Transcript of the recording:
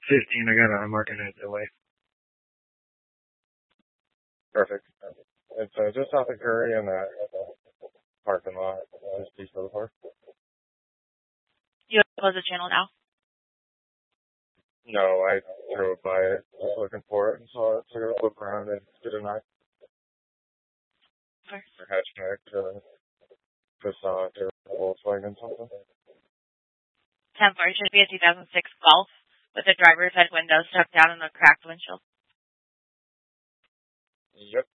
15, I got a marking it away. Perfect. It's just off of Curry in the parking lot. Just east of the park. You close the channel now? No, I drove by it, just looking for it, and saw it, took a look around and did a nice Okay. hatchback, Passat, or Volkswagen something. 10-4 should be a 2006 Golf with the driver's side windows tucked down and a cracked windshield. Yep.